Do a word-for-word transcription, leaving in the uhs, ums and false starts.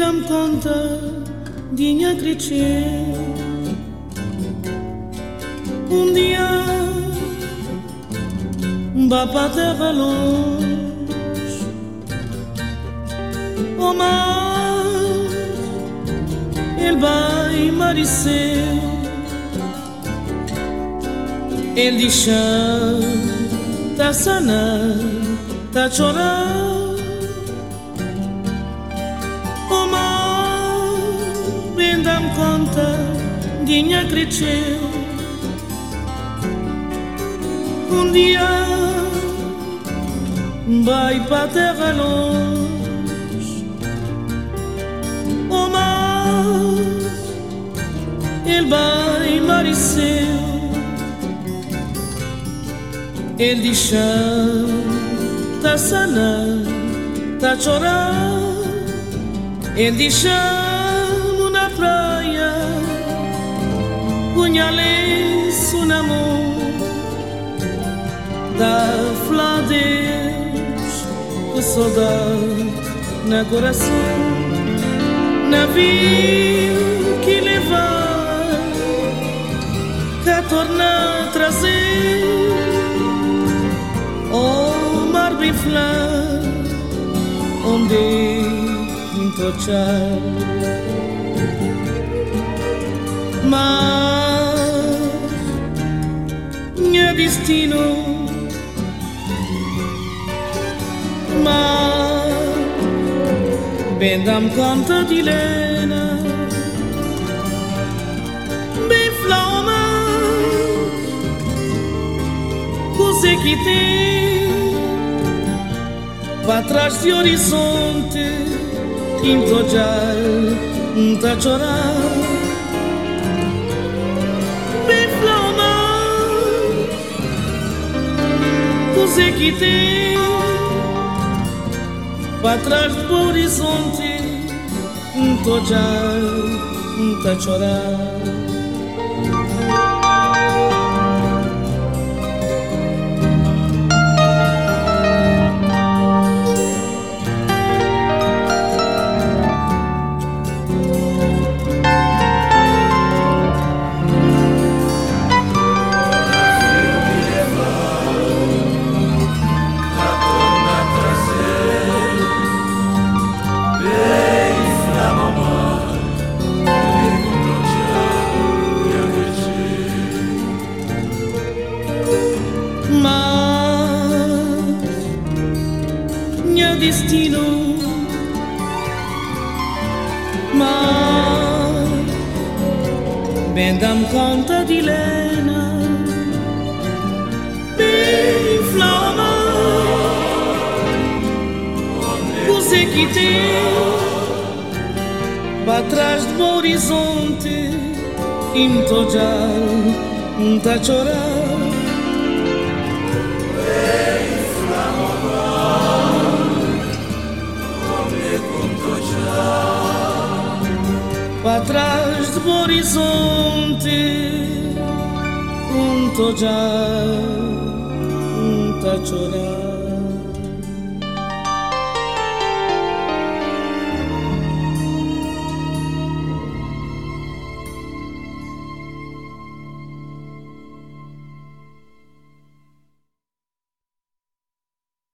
dam conta de minha crescer. Um dia vá para a terra longe, o mar ele vai marecer. Ele diz tá sana, tá chorar. O mar vem dar conta de minha crescer. Um dia vai para a terra longe, o mar ele vai marecer. Ele diz tá sana, tá chorar. Ele diz na praia, punha lenço na mão. Da Deus, que saudade na coração. Navio que levar, que torna a trazer. O mar bem flor, onde encontrar. Mas meu destino, mas bem dam conta de Lena, bem flama, você que tem para trás de horizonte, quinto já tá chorar. Bem flama, você que tem para trás do horizonte, tô já tá chorar. Meu destino, mas bem dam conta de Lena, bem flama, você que tem para trás do horizonte, então já tá chorar. Para trás do horizonte, um já tá chorar.